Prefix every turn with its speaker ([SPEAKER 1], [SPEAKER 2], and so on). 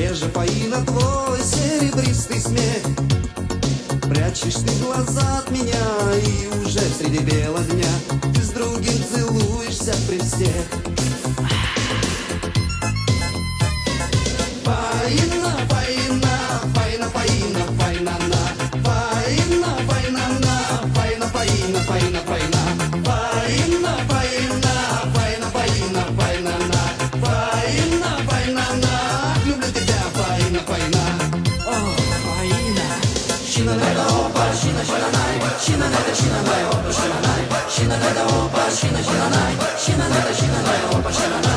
[SPEAKER 1] где же, Фаина, твой серебристый смех? Прячешь ты глаза от меня, и уже среди бела дня ты с другим целуешься при всех. Фаина, Фаина, Фаина, Фаина, Фаина-на. Фаина, Фаина-на, Фаина, Фаина, Фаина, Фаина. Фаина, Фаина, Фаина, Фаина, Фаина-на. Фаина, Фаина-на, люблю тебя, Фаина, Фаина. О, Фаина. Шина-найда, опа, шина-шина-най, шина-найда, шина-най, опа, шина-най, шина-найда, опа, шина-шина-най, шина-найда, шина-най, опа, шина-най.